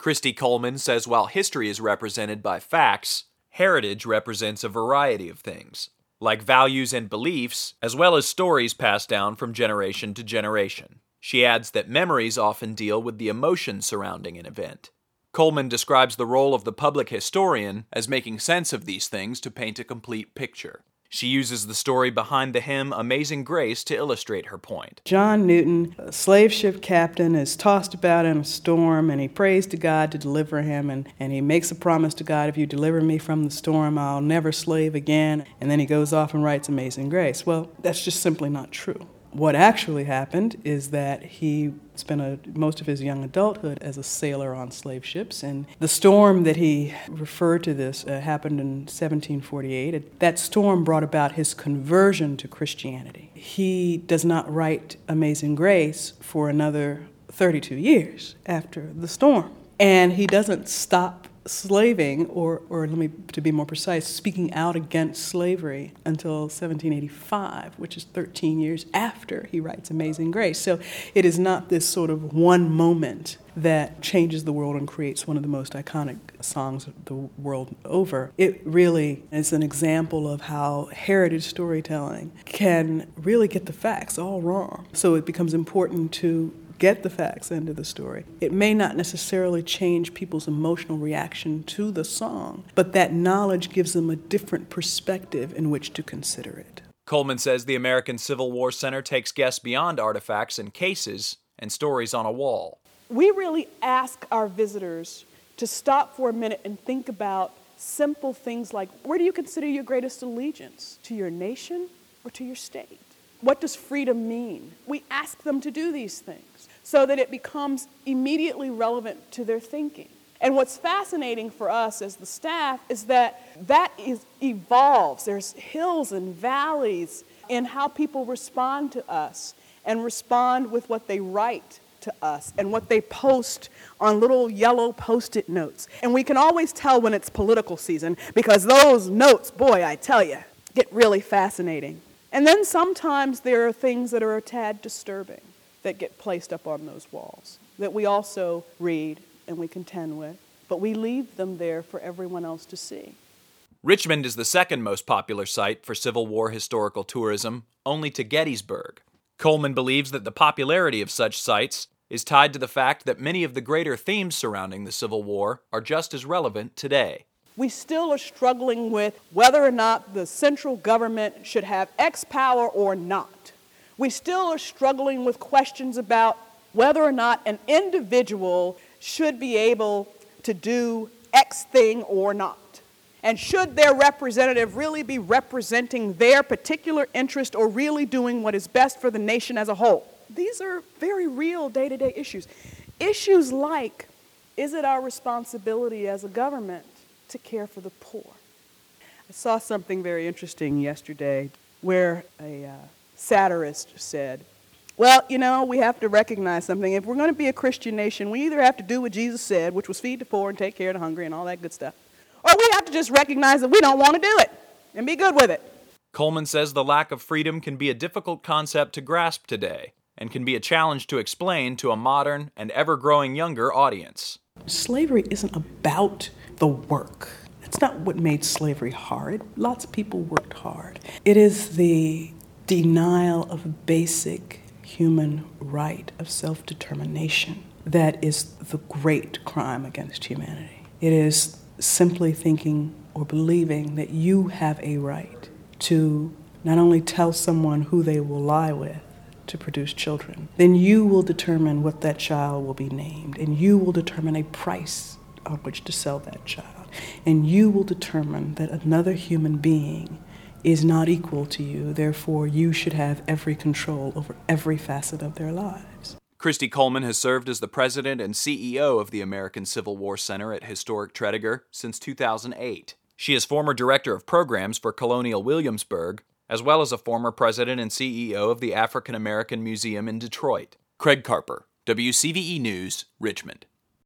Christy Coleman says while history is represented by facts, heritage represents a variety of things, like values and beliefs, as well as stories passed down from generation to generation. She adds that memories often deal with the emotions surrounding an event. Coleman describes the role of the public historian as making sense of these things to paint a complete picture. She uses the story behind the hymn Amazing Grace to illustrate her point. John Newton, a slave ship captain, is tossed about in a storm, and he prays to God to deliver him, and he makes a promise to God, if you deliver me from the storm, I'll never slave again. And then he goes off and writes Amazing Grace. Well, that's just simply not true. What actually happened is that he spent most of his young adulthood as a sailor on slave ships, and the storm that he referred to this happened in 1748. That storm brought about his conversion to Christianity. He does not write Amazing Grace for another 32 years after the storm, and he doesn't stop slaving, or to be more precise, speaking out against slavery until 1785, which is 13 years after he writes Amazing Grace. So it is not this sort of one moment that changes the world and creates one of the most iconic songs the world over. It really is an example of how heritage storytelling can really get the facts all wrong. So it becomes important to get the facts into the story. It may not necessarily change people's emotional reaction to the song, but that knowledge gives them a different perspective in which to consider it. Coleman says the American Civil War Center takes guests beyond artifacts and cases and stories on a wall. We really ask our visitors to stop for a minute and think about simple things like, where do you consider your greatest allegiance? To your nation or to your state? What does freedom mean? We ask them to do these things so that it becomes immediately relevant to their thinking. And what's fascinating for us as the staff is that evolves. There's hills and valleys in how people respond to us and respond with what they write to us and what they post on little yellow Post-it notes. And we can always tell when it's political season because those notes, boy, I tell you, get really fascinating. And then sometimes there are things that are a tad disturbing that get placed up on those walls that we also read and we contend with, but we leave them there for everyone else to see. Richmond is the second most popular site for Civil War historical tourism, only to Gettysburg. Coleman believes that the popularity of such sites is tied to the fact that many of the greater themes surrounding the Civil War are just as relevant today. We still are struggling with whether or not the central government should have X power or not. We still are struggling with questions about whether or not an individual should be able to do X thing or not. And should their representative really be representing their particular interest or really doing what is best for the nation as a whole? These are very real day-to-day issues. Issues like, is it our responsibility as a government to care for the poor? I saw something very interesting yesterday where a satirist said, well, we have to recognize something. If we're going to be a Christian nation, we either have to do what Jesus said, which was feed the poor and take care of the hungry and all that good stuff, or we have to just recognize that we don't want to do it and be good with it. Coleman says the lack of freedom can be a difficult concept to grasp today and can be a challenge to explain to a modern and ever-growing younger audience. Slavery isn't about the work. It's not what made slavery hard. Lots of people worked hard. It is the denial of basic human right of self-determination that is the great crime against humanity. It is simply thinking or believing that you have a right to not only tell someone who they will lie with to produce children, then you will determine what that child will be named, and you will determine a price on which to sell that child, and you will determine that another human being is not equal to you, therefore you should have every control over every facet of their lives. Christy Coleman has served as the president and CEO of the American Civil War Center at Historic Tredegar since 2008. She is former director of programs for Colonial Williamsburg, as well as a former president and CEO of the African American Museum in Detroit. Craig Carper, WCVE News, Richmond.